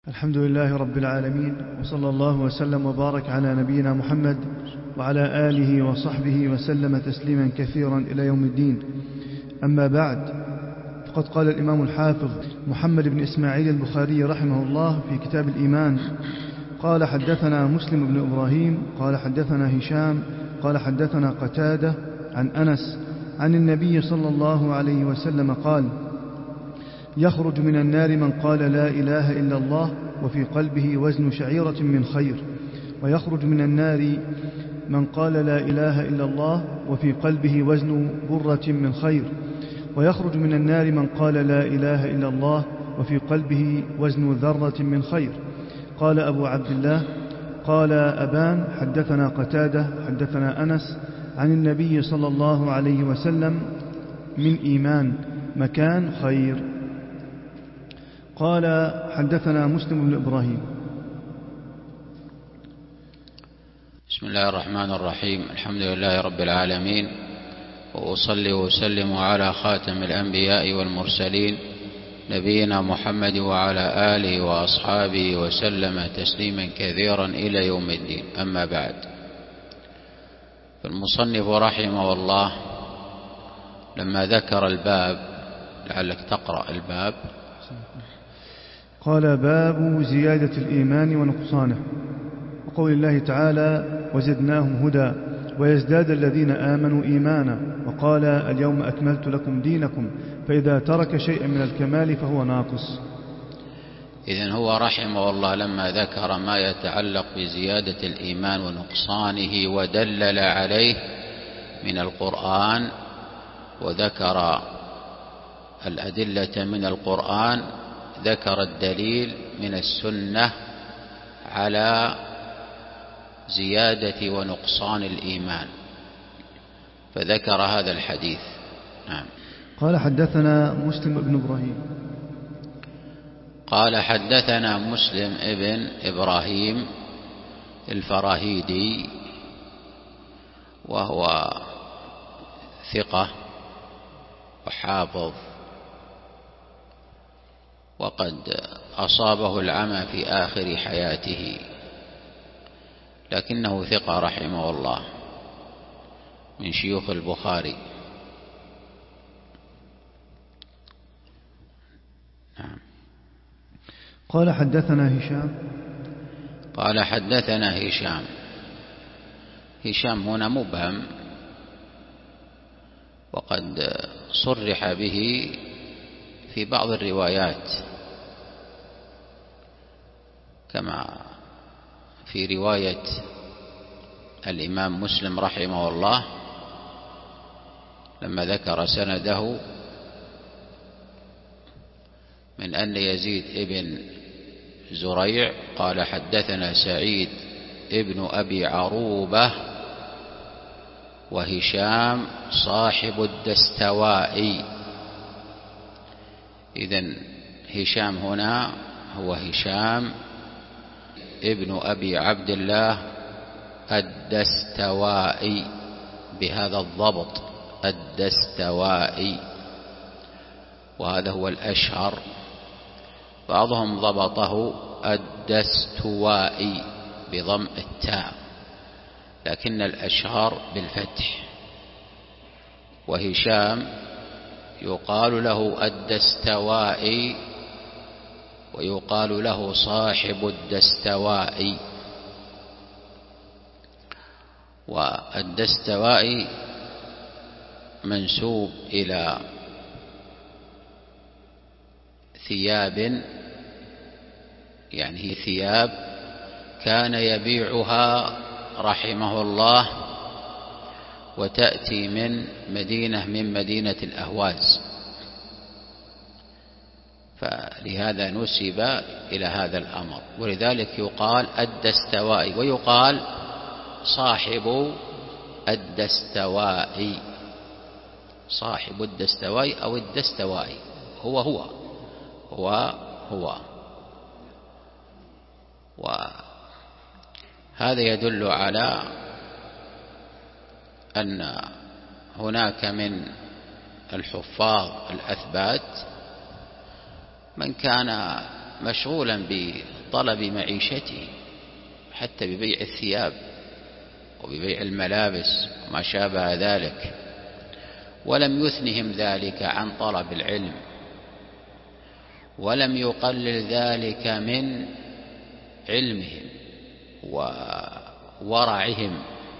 الحمد لله رب العالمين، وصلى الله وسلم وبارك على نبينا محمد وعلى آله وصحبه وسلم تسليما كثيرا إلى يوم الدين. أما بعد، فقد قال الإمام الحافظ محمد بن إسماعيل البخاري رحمه الله في كتاب الإيمان: قال حدثنا مسلم بن إبراهيم قال حدثنا هشام قال حدثنا قتادة عن أنس عن النبي صلى الله عليه وسلم قال: يخرج من النار من قال لا إله إلا الله وفي قلبه وزن شعيرة من خير، ويخرج من النار من قال لا إله إلا الله وفي قلبه وزن برة من خير، ويخرج من النار من قال لا إله إلا الله وفي قلبه وزن ذرة من خير. قال أبو عبد الله: قال أبان حدثنا قتادة حدثنا أنس عن النبي صلى الله عليه وسلم: من إيمان مكان خير. قال حدثنا مسلم بن إبراهيم. بسم الله الرحمن الرحيم. الحمد لله رب العالمين، وأصلي وأسلم على خاتم الأنبياء والمرسلين نبينا محمد وعلى آله وأصحابه وسلم تسليما كثيرا إلى يوم الدين. أما بعد، فالمصنف رحمه الله لما ذكر الباب، لعلك تقرأ الباب، قال: باب زيادة الإيمان ونقصانه، وقول الله تعالى: وزدناهم هدى ويزداد الذين آمنوا إيمانا، وقال: اليوم أكملت لكم دينكم، فإذا ترك شيئا من الكمال فهو ناقص. إذن هو رحمه الله لما ذكر ما يتعلق بزيادة الإيمان ونقصانه ودلل عليه من القرآن، وذكر الأدلة من القرآن، ذكر الدليل من السنة على زيادة ونقصان الإيمان، فذكر هذا الحديث. نعم. قال حدثنا مسلم بن إبراهيم. قال حدثنا مسلم ابن إبراهيم الفراهيدي، وهو ثقة وحافظ، وقد أصابه العمى في آخر حياته، لكنه ثقة رحمه الله، من شيوخ البخاري. نعم. قال حدثنا هشام. قال حدثنا هشام. هشام هنا مبهم، وقد صرح به في بعض الروايات، كما في رواية الإمام مسلم رحمه الله لما ذكر سنده من أن يزيد ابن زريع قال حدثنا سعيد ابن أبي عروبة وهشام صاحب الدستوائي. إذن هشام هنا هو هشام ابن أبي عبد الله الدستوائي، بهذا الضبط، الدستوائي، وهذا هو الأشهر. بعضهم ضبطه الدستوائي بضم التاء، لكن الأشهر بالفتح. وهشام يقال له الدستوائي، ويقال له صاحب الدستوائي. والدستوائي منسوب إلى ثياب، يعني هي ثياب كان يبيعها رحمه الله، وتأتي من مدينة الأهواز، فلهذا نسب إلى هذا الأمر، ولذلك يقال الدستوائي، ويقال صاحب الدستوائي، صاحب الدستوائي أو الدستوائي، هو وهذا يدل على أن هناك من الحفاظ الأثبات من كان مشغولا بطلب معيشته، حتى ببيع الثياب وببيع الملابس وما شابه ذلك، ولم يثنهم ذلك عن طلب العلم، ولم يقلل ذلك من علمهم وورعهم،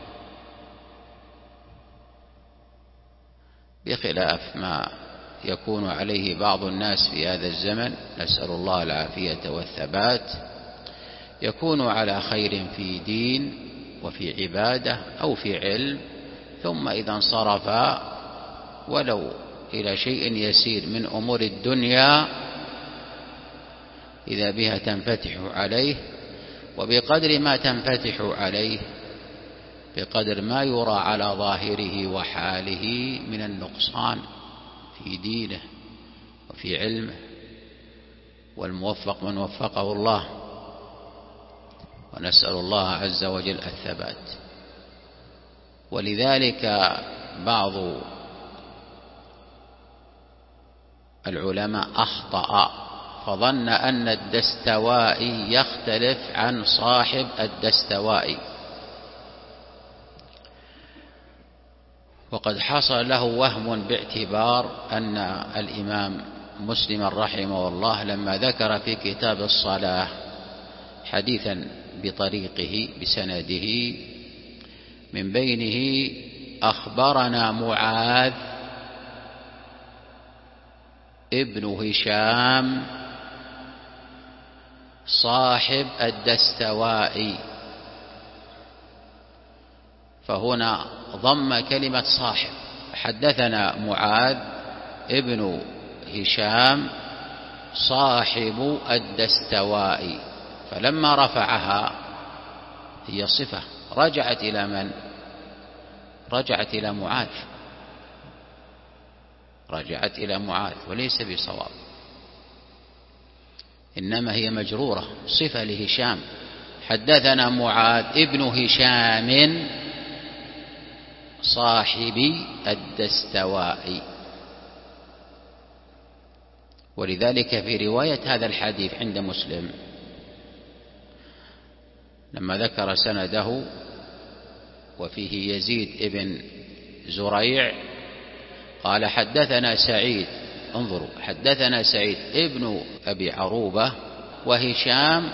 بخلاف ما يكون عليه بعض الناس في هذا الزمن، نسأل الله العافية والثبات، يكون على خير في دين وفي عبادة أو في علم، ثم إذا انصرف ولو إلى شيء يسير من أمور الدنيا إذا بها تنفتح عليه، وبقدر ما تنفتح عليه بقدر ما يرى على ظاهره وحاله من النقصان في دينه وفي علمه، والموفق من وفقه الله، ونسأل الله عز وجل الثبات. ولذلك بعض العلماء أخطأ فظن أن الدستوائي يختلف عن صاحب الدستوائي، وقد حصل له وهم باعتبار أن الإمام مسلم رحمه الله لما ذكر في كتاب الصلاة حديثا بطريقه بسنده من بينه أخبرنا معاذ ابن هشام صاحب الدستوائي، فهنا ضم كلمة صاحب، حدثنا معاذ ابن هشام صاحب الدستوائي، فلما رفعها هي صفة رجعت إلى من؟ رجعت إلى معاذ، رجعت إلى معاذ، وليس بصواب، إنما هي مجرورة صفة لهشام، حدثنا معاذ ابن هشام صاحب الدستوائي. ولذلك في رواية هذا الحديث عند مسلم لما ذكر سنده وفيه يزيد ابن زريع قال حدثنا سعيد، انظروا، حدثنا سعيد ابن أبي عروبة وهشام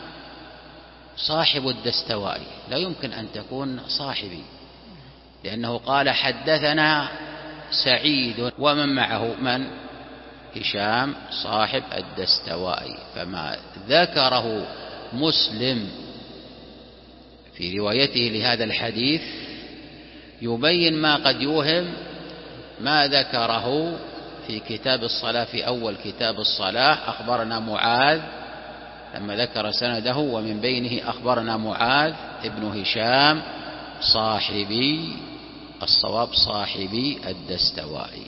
صاحب الدستوائي، لا يمكن أن تكون صاحبي، لأنه قال حدثنا سعيد ومن معه من؟ هشام صاحب الدستوائي، فما ذكره مسلم في روايته لهذا الحديث يبين ما قد يوهم ما ذكره في كتاب الصلاة في أول كتاب الصلاة، أخبرنا معاذ لما ذكر سنده ومن بينه أخبرنا معاذ ابن هشام صاحبي، الصواب صاحبي الدستوائي.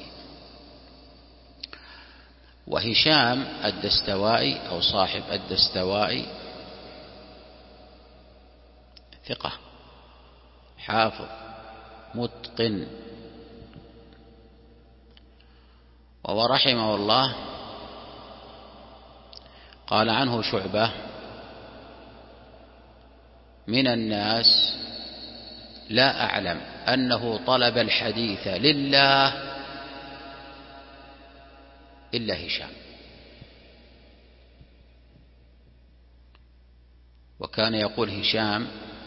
وهشام الدستوائي أو صاحب الدستوائي ثقة حافظ متقن، وهو رحمه الله قال عنه شعبة من الناس لا أعلم أنه طلب الحديث لله إلا هشام، وكان يقول هشام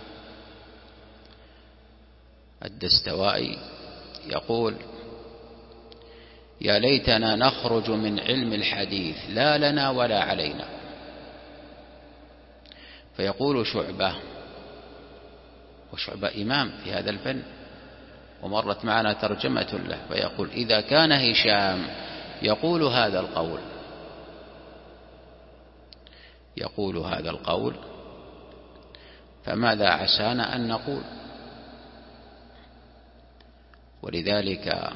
الدستوائي يقول يا ليتنا نخرج من علم الحديث لا لنا ولا علينا. فيقول شعبة، وشعبة إمام في هذا الفن ومرت معنا ترجمة له، فيقول إذا كان هشام يقول هذا القول، يقول هذا القول، فماذا عسانا أن نقول؟ ولذلك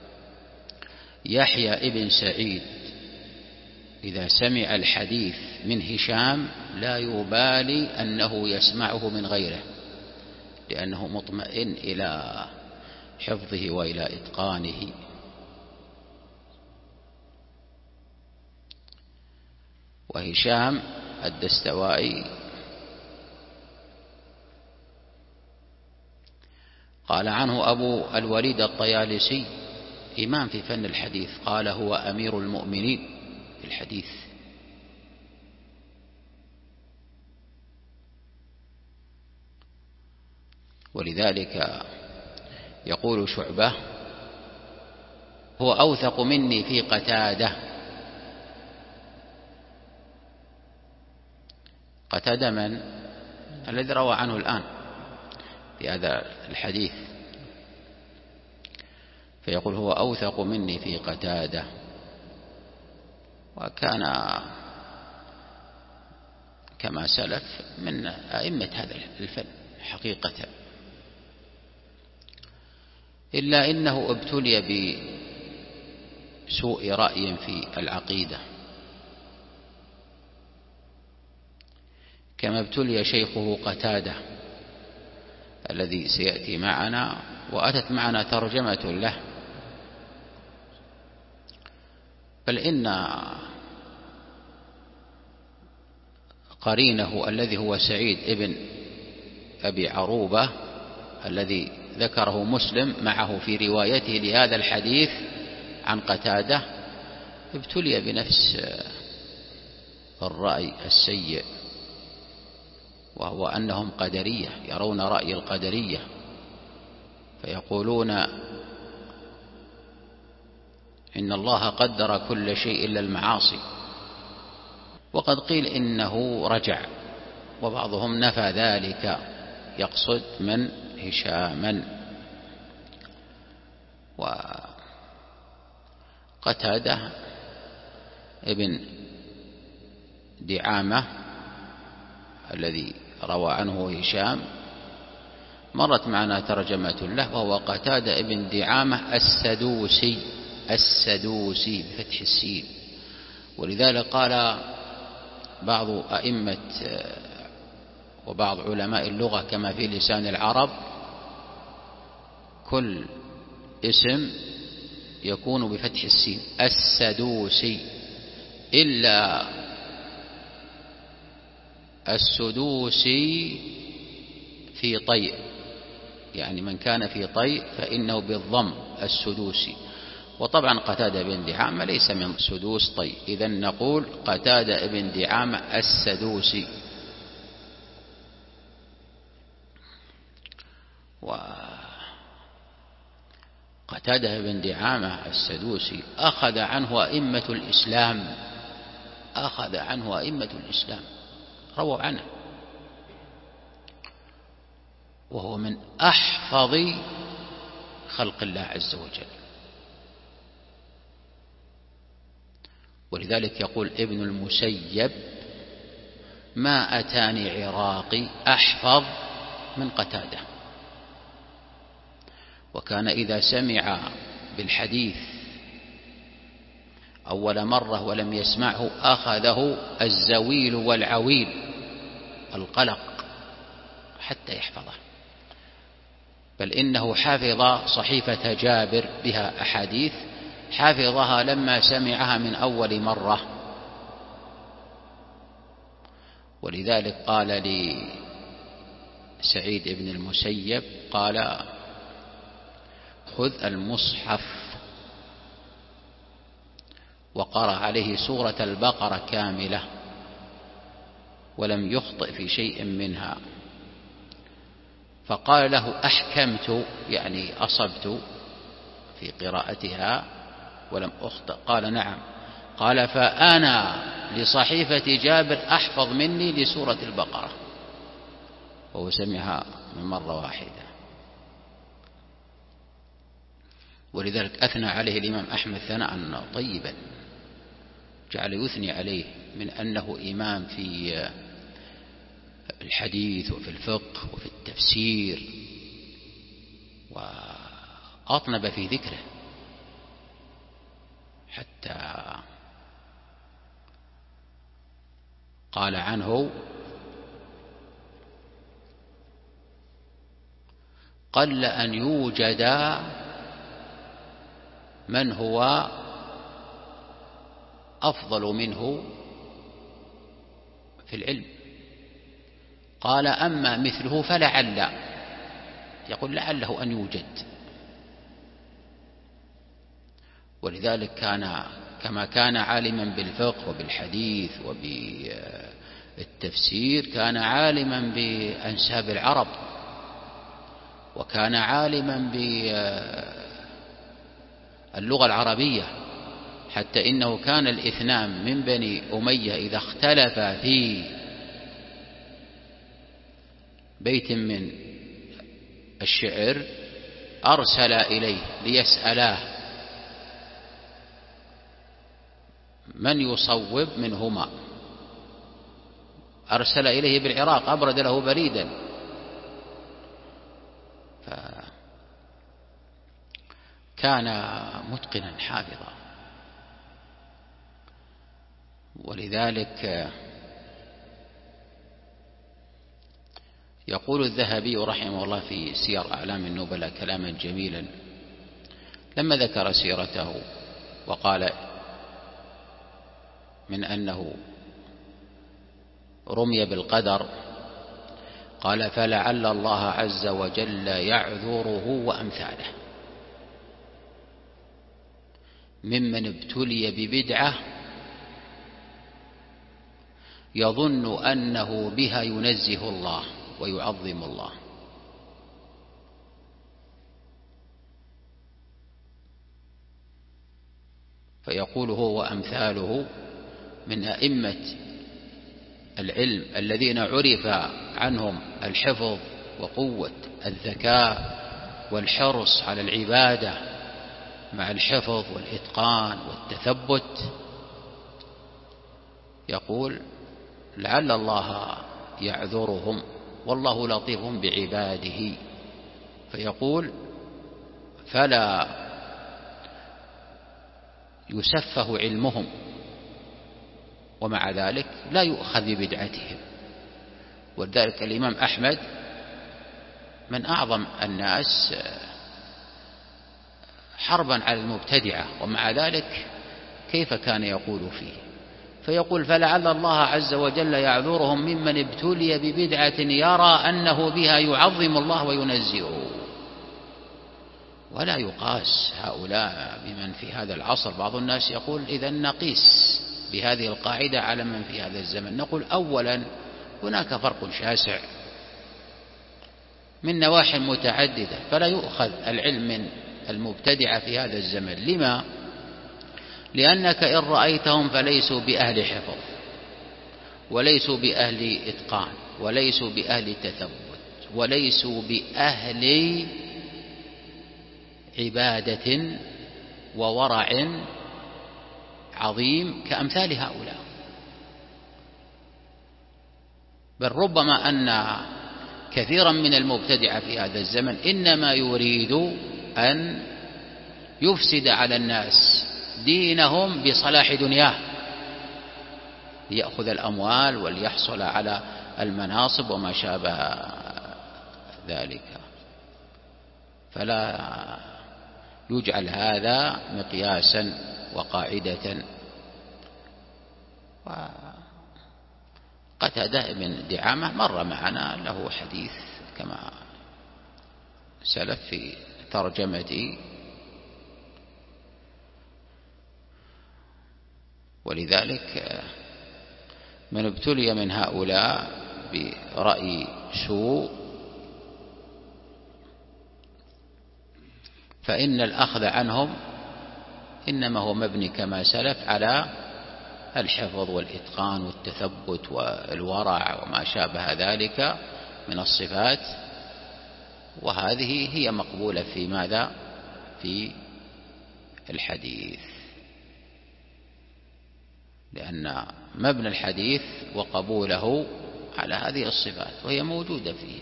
يحيى ابن سعيد إذا سمع الحديث من هشام لا يبالي أنه يسمعه من غيره، لأنه مطمئن إلى حفظه وإلى إتقانه. وهشام الدستوائي قال عنه أبو الوليد الطيالسي إمام في فن الحديث، قال هو أمير المؤمنين في الحديث. ولذلك يقول شعبة هو أوثق مني في قتادة. قتادة من؟ الذي روى عنه الآن في هذا الحديث، فيقول هو أوثق مني في قتادة. وكان كما سلف من أئمة هذا الفن حقيقة، إلا إنه ابتلي بسوء رأي في العقيدة كما ابتلي شيخه قتادة الذي سيأتي معنا، وأتت معنا ترجمة له. بل إن قرينه الذي هو سعيد ابن أبي عروبة الذي ذكره مسلم معه في روايته لهذا الحديث عن قتادة ابتلي بنفس الرأي السيء، وهو أنهم قدرية يرون رأي القدرية، فيقولون إن الله قدر كل شيء إلا المعاصي. وقد قيل إنه رجع، وبعضهم نفى ذلك، يقصد من هشاما. وقتادة ابن دعامة الذي روى عنه هشام مرت معنا ترجمة له، وهو قتادة ابن دعامة السدوسي بفتح السين. ولذلك قال بعض أئمة وبعض علماء اللغة كما في لسان العرب كل اسم يكون بفتح السين السدوسي إلا السدوسي في طيء، يعني من كان في طيء فإنه بالضم السدوسي. وطبعا قتادة بن دعامة ليس من سدوس طيء، إذن نقول قتادة بن دعامة السدوسي. وقتادة بن دعامة السدوسي أخذ عنه أئمة الإسلام رووا عنه، وهو من أحفظ خلق الله عز وجل. ولذلك يقول ابن المسيب ما أتاني عراقي أحفظ من قتادة. وكان إذا سمع بالحديث أول مرة ولم يسمعه أخذه الزويل والعويل، القلق، حتى يحفظه. بل إنه حفظ صحيفة جابر بها أحاديث حفظها لما سمعها من أول مرة. ولذلك قال لسعيد بن المسيب قال خذ المصحف، وقرأ عليه سورة البقرة كاملة ولم يخطئ في شيء منها. فقال له أحكمت، يعني أصبت في قراءتها ولم أخطئ؟ قال نعم. قال فأنا لصحيفة جابر أحفظ مني لسورة البقرة، وهو سمعها من مرة واحدة. ولذلك أثنى عليه الإمام أحمد ثناء طيبا، جعل يثني عليه من أنه إمام في الحديث وفي الفقه وفي التفسير، وأطنب في ذكره حتى قال عنه قل أن يوجد من هو أفضل منه في العلم. قال أما مثله فلعل، يقول لعله أن يوجد. ولذلك كما كان عالما بالفقه وبالحديث وبالتفسير، كان عالما بأنساب العرب، وكان عالما باللغة العربية، حتى إنه كان الاثنان من بني أمية إذا اختلفا في بيت من الشعر أرسل إليه ليسألاه من يصوب منهما، أرسل إليه بالعراق، أبرد له بريدا. فكان متقنا حافظا. ولذلك يقول الذهبي رحمه الله في سير أعلام النبلاء كلاما جميلا لما ذكر سيرته، وقال من أنه رمي بالقدر، قال فلعل الله عز وجل يعذره وأمثاله ممن ابتلي ببدعة يظن أنه بها ينزه الله ويعظم الله. فيقول هو وأمثاله من أئمة العلم الذين عرف عنهم الحفظ وقوة الذكاء والحرص على العبادة مع الحفظ والإتقان والتثبت. يقول لعل الله يعذرهم والله لطيف بعباده. فيقول فلا يسفه علمهم، ومع ذلك لا يؤخذ ببدعتهم. ولذلك الإمام أحمد من أعظم الناس حربا على المبتدعة، ومع ذلك كيف كان يقول فيه؟ فيقول فلعل الله عز وجل يعذرهم ممن ابتلي ببدعة يرى أنه بها يعظم الله وينزهه. ولا يقاس هؤلاء بمن في هذا العصر. بعض الناس يقول إذن نقيس بهذه القاعدة على من في هذا الزمن. نقول أولا هناك فرق شاسع من نواحي متعددة، فلا يؤخذ العلم من المبتدعة في هذا الزمن. لما؟ لأنك إن رأيتهم فليسوا بأهل حفظ، وليسوا بأهل إتقان، وليسوا بأهل تثبت، وليسوا بأهل عبادة وورع عظيم كأمثال هؤلاء. بل ربما أن كثيرا من المبتدعة في هذا الزمن إنما يريد أن يفسد على الناس دينهم بصلاح دنياه، ليأخذ الأموال وليحصل على المناصب وما شابه ذلك. فلا يجعل هذا مقياسا وقاعدة. وقتادة بن دعامة مر معنا، له حديث كما سلف في ترجمته. ولذلك من ابتلي من هؤلاء برأي سوء فإن الأخذ عنهم إنما هو مبني كما سلف على الحفظ والإتقان والتثبت والورع وما شابه ذلك من الصفات. وهذه هي مقبولة في ماذا؟ في الحديث، لأن مبنى الحديث وقبوله على هذه الصفات وهي موجودة فيه.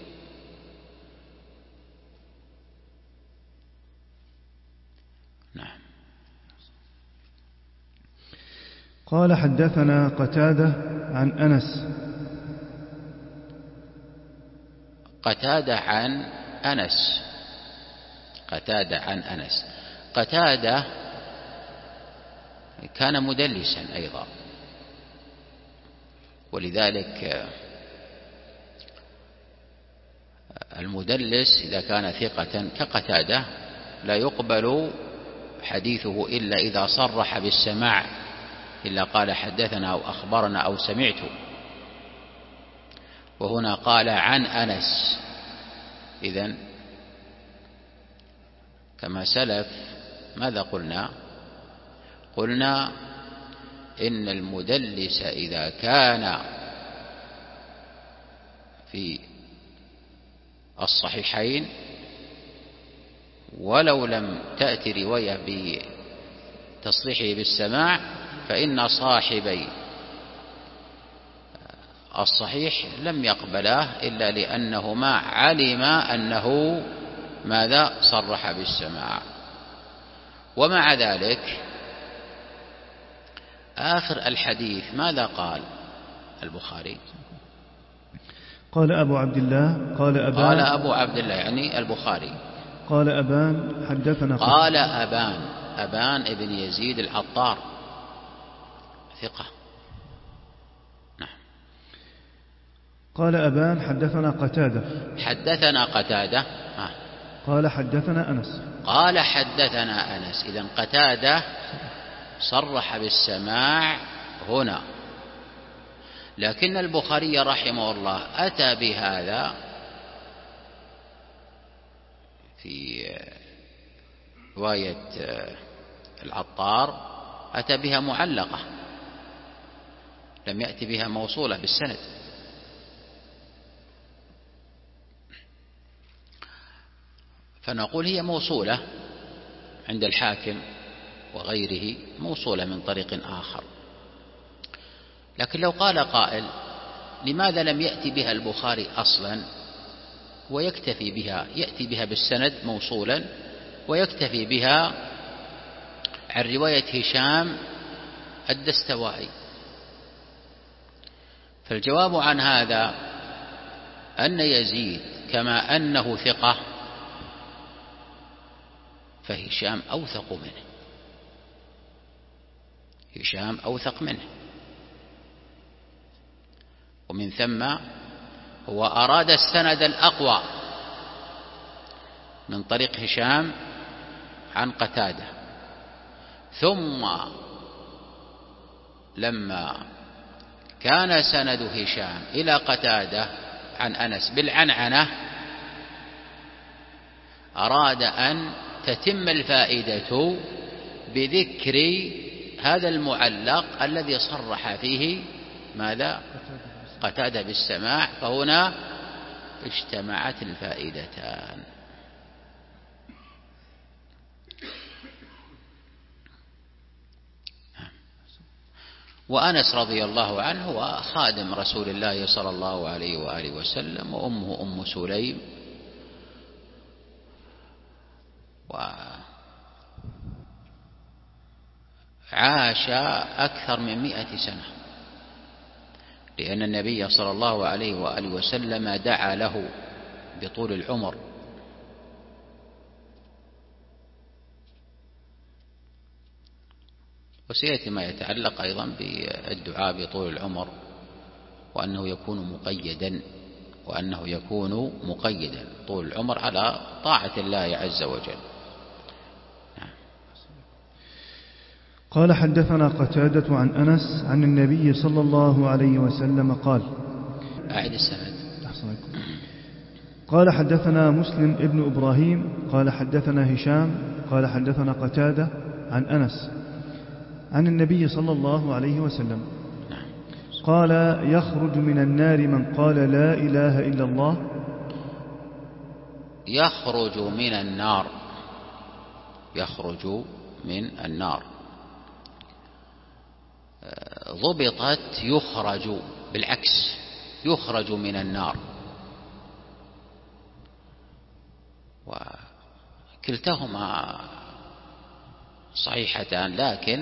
نعم. قال حدثنا قتادة عن أنس. قتادة عن أنس. قتادة عن أنس. قتادة كان مدلسا أيضا، ولذلك المدلس إذا كان ثقة كقتادة لا يقبل حديثه إلا إذا صرح بالسماع، إلا قال حدثنا أو أخبرنا أو سمعت. وهنا قال عن أنس، إذن كما سلف ماذا قلنا؟ قلنا إن المدلس إذا كان في الصحيحين ولو لم تأتي رواية بتصريحه بالسماع فإن صاحبي الصحيح لم يقبلاه إلا لأنهما علما أنه ماذا صرح بالسماع. ومع ذلك آخر الحديث ماذا قال البخاري؟ قال أبو عبد الله قال أبو عبد الله يعني البخاري. قال أبان حدثنا قال أبان ابن يزيد العطار ثقة. نعم. قال أبان حدثنا قتادة قال حدثنا أنس. قال حدثنا أنس. إذن قتادة صرح بالسماع هنا، لكن البخاري رحمه الله أتى بهذا في رواية العطار، أتى بها معلقة، لم يأتي بها موصولة بالسند. فنقول هي موصولة عند الحاكم وغيره، موصولة من طريق آخر. لكن لو قال قائل لماذا لم يأتي بها البخاري أصلا ويكتفي بها، يأتي بها بالسند موصولا ويكتفي بها عن رواية هشام الدستوائي؟ فالجواب عن هذا أن يزيد كما أنه ثقة فهشام أوثق منه، هشام أوثق منه، ومن ثم هو أراد السند الأقوى من طريق هشام عن قتادة، ثم لما كان سند هشام إلى قتادة عن أنس بالعنعنة أراد أن تتم الفائدة بذكر هذا المعلق الذي صرح فيه ماذا؟ قتادة بالسماع، فهنا اجتمعت الفائدتان. وأنس رضي الله عنه هو خادم رسول الله صلى الله عليه وآله وسلم، وأمه أم سليم، وعاش أكثر من 100 سنة، لأن النبي صلى الله عليه وآله وسلم دعا له بطول العمر. وسيأتي ما يتعلق أيضا بالدعاء بطول العمر، وأنه يكون مقيدا طول العمر على طاعة الله عز وجل. قال حدثنا قتادة عن أنس عن النبي صلى الله عليه وسلم قال. أعد السند. قال حدثنا مسلم ابن إبراهيم قال حدثنا هشام قال حدثنا قتادة عن أنس عن النبي صلى الله عليه وسلم قال يخرج من النار من قال لا إله إلا الله. يخرج من النار ضبطت يخرج بالعكس، يخرج من النار، وكلتهما صحيحتان، لكن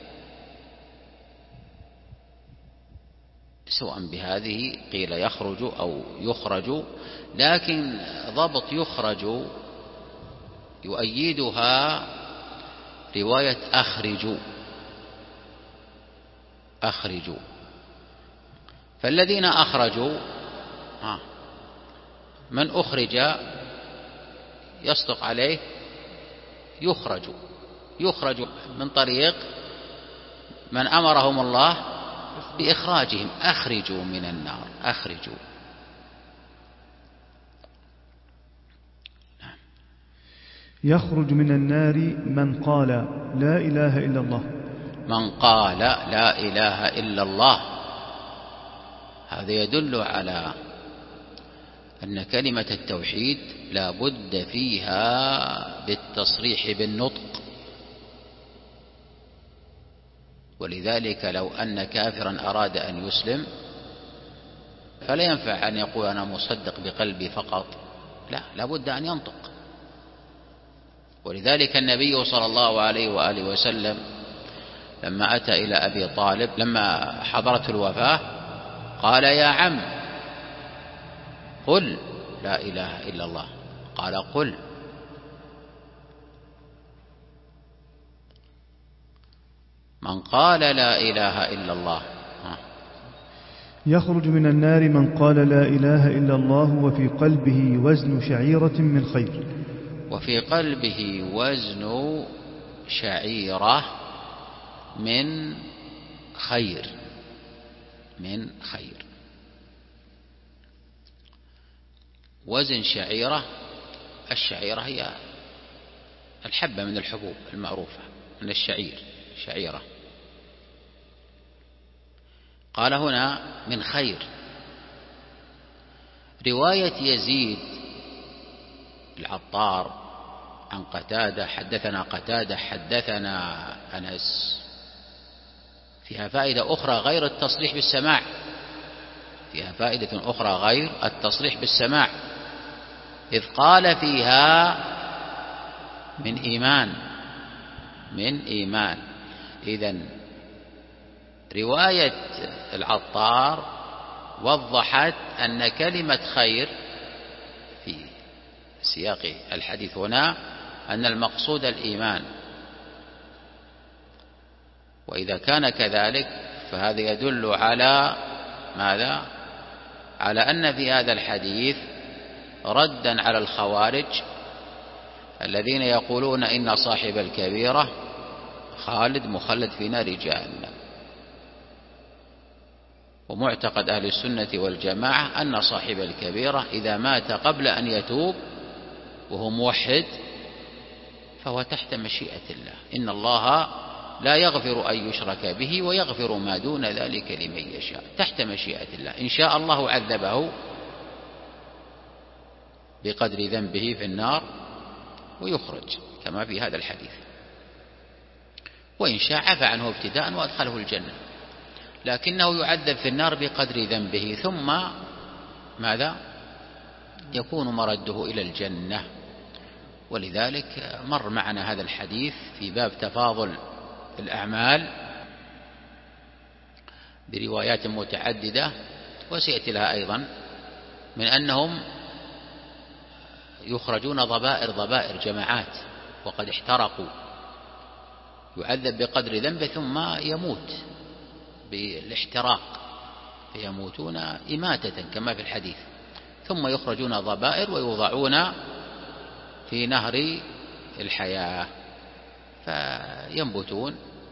سواء بهذه قيل يخرج أو يخرج، لكن ضبط يخرج يؤيدها رواية أخرجوا. فالذين أخرجوا من أخرج يصدق عليه يخرج من طريق من أمرهم الله بإخراجهم. أخرجوا من النار، أخرجوا. يخرج من النار من قال لا إله إلا الله. من قال لا إله إلا الله، هذا يدل على أن كلمة التوحيد لا بد فيها بالتصريح بالنطق. ولذلك لو أن كافرا أراد أن يسلم فلا ينفع أن يقول أنا مصدق بقلبي فقط، لا بد أن ينطق. ولذلك النبي صلى الله عليه وآله وسلم لما أتى إلى أبي طالب لما حضرت الوفاة قال يا عم قل لا إله إلا الله. قال قل. من قال لا إله إلا الله. يخرج من النار من قال لا إله إلا الله وفي قلبه وزن شعيرة من خير. وفي قلبه وزن شعيرة من خير. من خير. وزن شعيرة، الشعيرة هي الحبة من الحبوب المعروفة من الشعير، شعيرة. قال هنا من خير. رواية يزيد العطار عن قتادة حدثنا قتادة حدثنا أنس فيها فائدة أخرى غير التصريح بالسماع، فيها فائدة أخرى غير التصريح بالسماع، إذ قال فيها من إيمان. من إيمان. إذن رواية العطار وضحت أن كلمة خير في سياق الحديث هنا أن المقصود الإيمان. وإذا كان كذلك فهذا يدل على ماذا؟ على أن في هذا الحديث ردا على الخوارج الذين يقولون إن صاحب الكبيرة خالد مخلد في نار جهنم. ومعتقد أهل السنة والجماعة أن صاحب الكبيرة إذا مات قبل أن يتوب وهو موحد فهو تحت مشيئة الله. إن الله لا يغفر أن يشرك به ويغفر ما دون ذلك لمن يشاء، تحت مشيئة الله. إن شاء الله عذبه بقدر ذنبه في النار ويخرج كما في هذا الحديث، وإن شاء عفى عنه ابتداء وأدخله الجنة، لكنه يعذب في النار بقدر ذنبه ثم ماذا؟ يكون مرده إلى الجنة. ولذلك مر معنا هذا الحديث في باب تفاضل الأعمال بروايات متعددة، وسيأتي لها أيضا من أنهم يخرجون ضبائر جماعات وقد احترقوا، يعذب بقدر ذنبه ثم يموت بالاحتراق فيموتون إماتة كما في الحديث، ثم يخرجون ضبائر ويوضعون في نهر الحياة فينبتون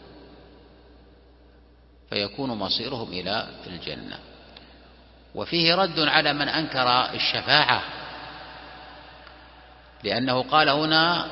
فيكون مصيرهم إلى الجنة. وفيه رد على من أنكر الشفاعة، لأنه قال هنا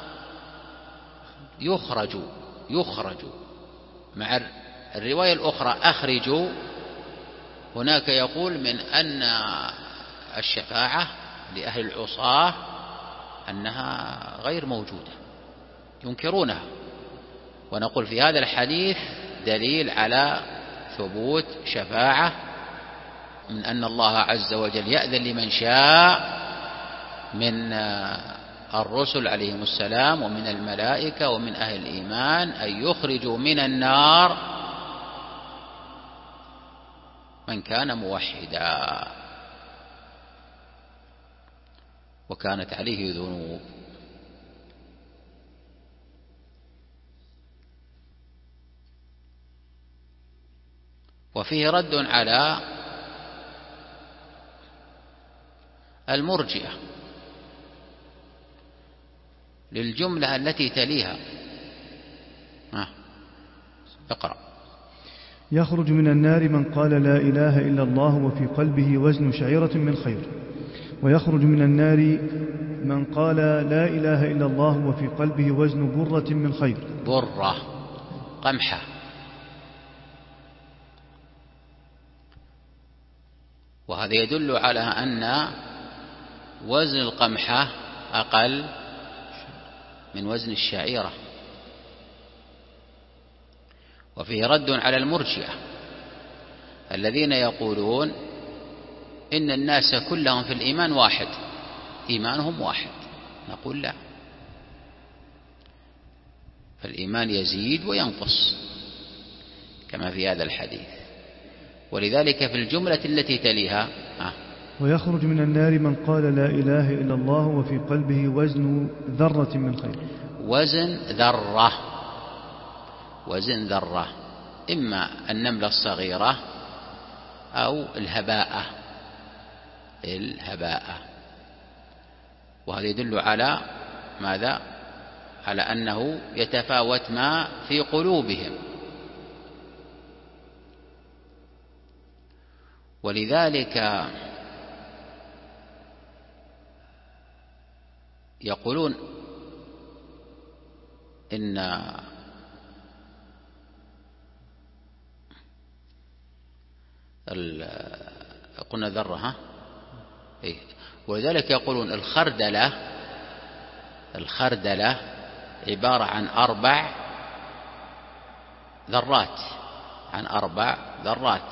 يخرج مع الرواية الأخرى أخرجوا. هناك يقول من أن الشفاعة لأهل العصاة أنها غير موجودة، ينكرونها. ونقول في هذا الحديث دليل على ثبوت شفاعة، من أن الله عز وجل يأذن لمن شاء من الرسل عليهم السلام ومن الملائكة ومن أهل الإيمان أن يخرجوا من النار من كان موحدا وكانت عليه ذنوب. وفيه رد على المرجئة للجملة التي تليها. اقرأ. يخرج من النار من قال لا إله إلا الله وفي قلبه وزن شعيرة من خير. ويخرج من النار من قال لا إله إلا الله وفي قلبه وزن برة من خير. برة قمحة. وهذا يدل على أن وزن القمحة أقل من وزن الشعيرة. وفيه رد على المرجئة الذين يقولون إن الناس كلهم في الإيمان واحد، إيمانهم واحد. نقول لا، فالإيمان يزيد وينقص كما في هذا الحديث. ولذلك في الجملة التي تليها ويخرج من النار من قال لا إله إلا الله وفي قلبه وزن ذرة من خير. وزن ذرة، وزن ذرة، إما النملة الصغيرة أو الهباءة. وهذا يدل على ماذا؟ على أنه يتفاوت ما في قلوبهم. ولذلك يقولون إن قلنا ذرة ولذلك يقولون الخردلة عبارة عن 4 ذرات، عن 4 ذرات.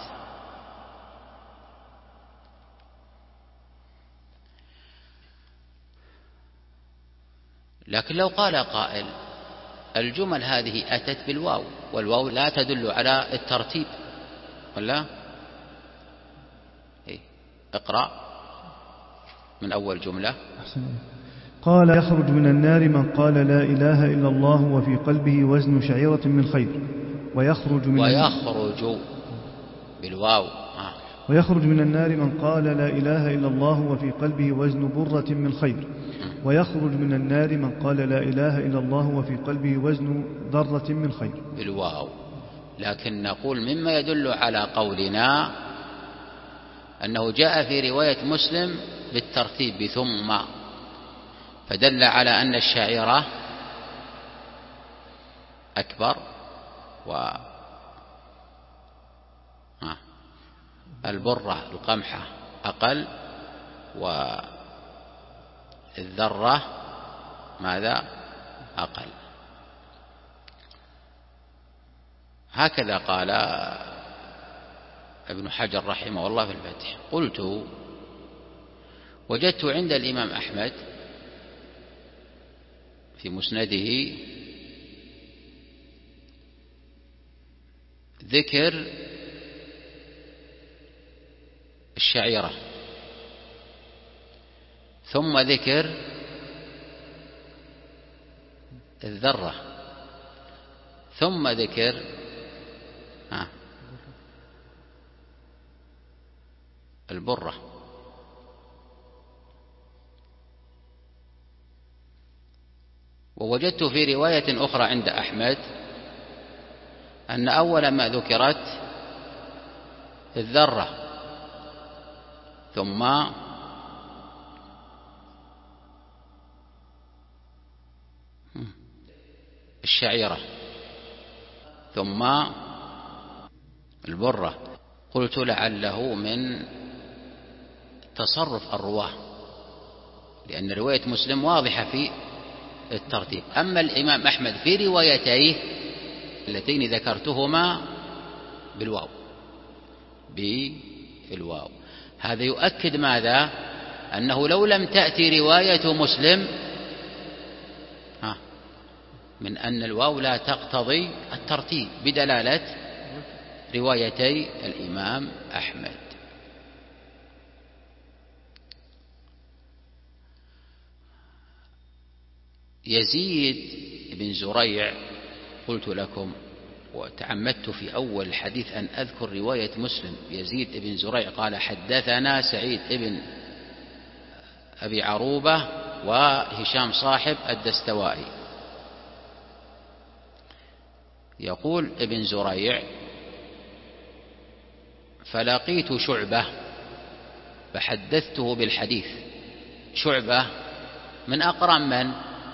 لكن لو قال قائل الجمل هذه أتت بالواو، والواو لا تدل على الترتيب، ولا؟ اقرأ من أول جملة. قال يخرج من النار من قال لا إله إلا الله وفي قلبه وزن شعيرة من خير. ويخرج بالواو. ويخرج من النار من قال لا إله إلا الله وفي قلبه وزن برة من خير. ويخرج من النار من قال لا إله إلا الله وفي قلبه وزن ذرة من خير بالواو. لكن نقول مما يدل على قولنا أنه جاء في رواية مسلم بالترتيب بثم، فدل على أن الشعيرة أكبر والبرة القمحة أقل، والذرة ماذا؟ أقل. هكذا قال ابن حجر رحمه الله في الفتح. قلت وجدت عند الإمام أحمد في مسنده ذكر الشعيرة، ثم ذكر الذرة، ثم ذكر البرة. ووجدت في رواية أخرى عند أحمد أن أول ما ذكرت الذرة، ثم الشعيرة، ثم البرة. قلت لعله من تصرف الرواة، لأن رواية مسلم واضحة في الترتيب. أما الإمام أحمد في روايتيه اللتين ذكرتهما بالواو، هذا يؤكد ماذا؟ أنه لو لم تأتي رواية مسلم من أن الواو لا تقتضي الترتيب بدلالة روايتي الإمام أحمد. يزيد بن زريع قلت لكم وتعمدت في أول الحديث أن أذكر رواية مسلم. يزيد بن زريع قال حدثنا سعيد بن أبي عروبة وهشام صاحب الدستوائي. يقول ابن زريع: فلقيت شعبة فحدثته بالحديث. شعبة من أقران من؟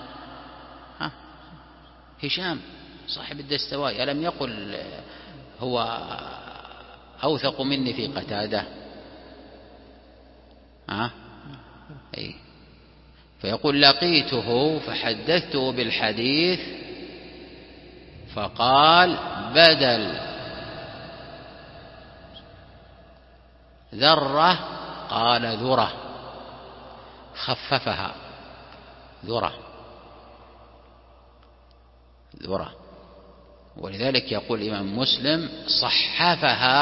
هشام صاحب الدستوائي. ألم يقل هو أوثق مني في قتادة؟ أي. فيقول: لقيته فحدثته بالحديث فقال: بدل ذرة قال ذرة، خففها ذرة. ولذلك يقول الإمام مسلم: صحفها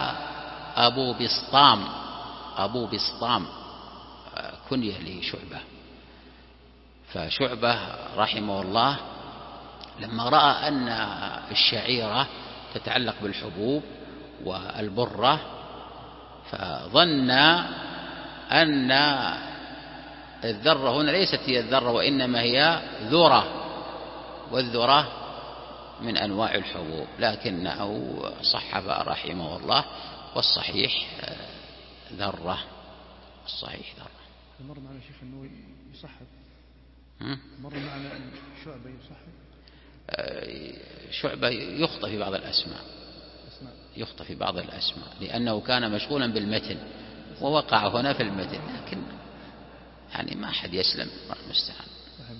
أبو بسطام كنية لشعبة. فشعبة رحمه الله لما رأى أن الشعيرة تتعلق بالحبوب والبرة فظن أن الذرة هنا ليست هي الذرة وإنما هي ذرة، والذرة من أنواع الحبوب، لكنه صحف رحمه الله، والصحيح ذرة. الصحيح ذرة. مر معنا شيخ أنه يصحف. مر معنا أن شعبة يصحف. شعبة يخطئ في بعض الأسماء، يخطئ في بعض الأسماء لأنه كان مشغولا بالمتن ووقع هنا في المتن، لكن يعني ما أحد يسلم، المستعان.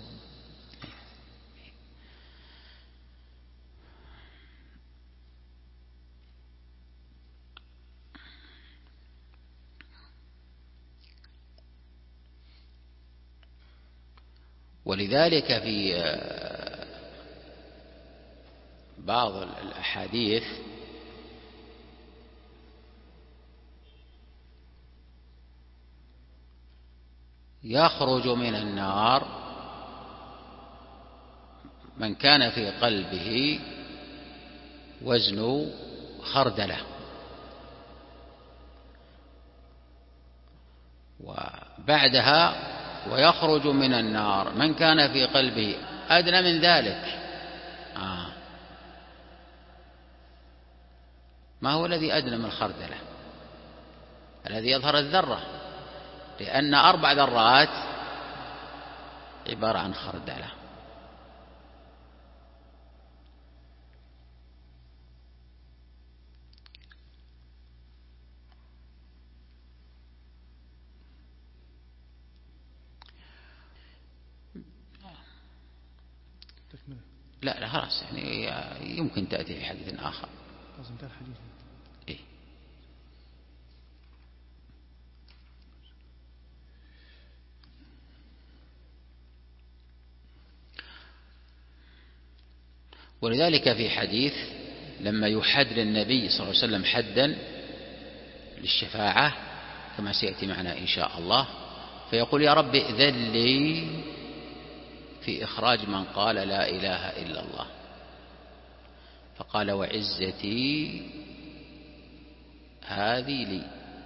ولذلك في بعض الأحاديث يخرج من النار من كان في قلبه وزن خردلة، وبعدها ويخرج من النار من كان في قلبه أدنى من ذلك. ما هو الذي أدنى من الخردلة؟ الذي يظهر الذرة، لأن 4 ذرات عبارة عن خردلة. لا خلاص، يعني يمكن تأتي في حديث آخر. إيه؟ ولذلك في حديث لما يحد للنبي صلى الله عليه وسلم حدا للشفاعة كما سيأتي معنا إن شاء الله، فيقول: يا رب ائذن لي في إخراج من قال لا إله إلا الله. فقال: وعزتي هذه لي.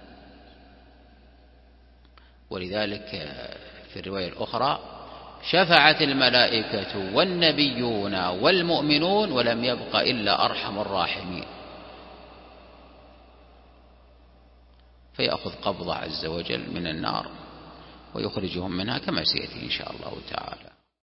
ولذلك في الرواية الأخرى: شفعت الملائكة والنبيون والمؤمنون ولم يبق إلا أرحم الراحمين. فيأخذ قبضة عز وجل من النار ويخرجهم منها كما سيأتي إن شاء الله تعالى.